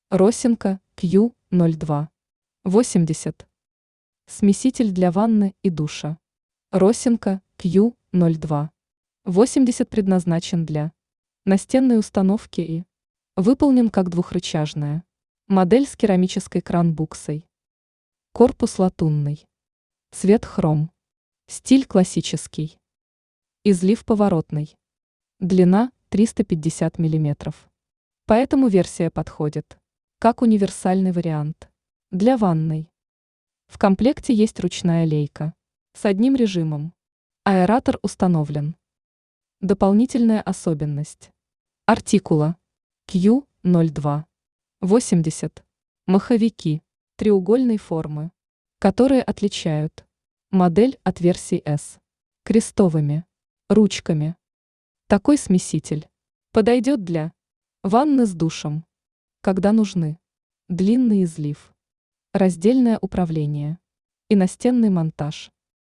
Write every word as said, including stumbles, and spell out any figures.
Росинка кью ноль два восемьдесят. Смеситель для ванны и душа. Росинка кью ноль два восемьдесят предназначен для настенной установки и выполнен как двухрычажная модель с керамической кран-буксой. Корпус латунный. Цвет хром. Стиль классический. Излив поворотный. Длина триста пятьдесят миллиметров. Поэтому версия подходит как универсальный вариант для ванной. В комплекте есть ручная лейка с одним режимом. Аэратор установлен. Дополнительная особенность. Артикула кью ноль два восемьдесят. Маховики треугольной формы, которые отличают модель от версии S. Крестовыми ручками. Такой смеситель подойдет для ванны с душем, когда нужны длинный излив, раздельное управление и настенный монтаж.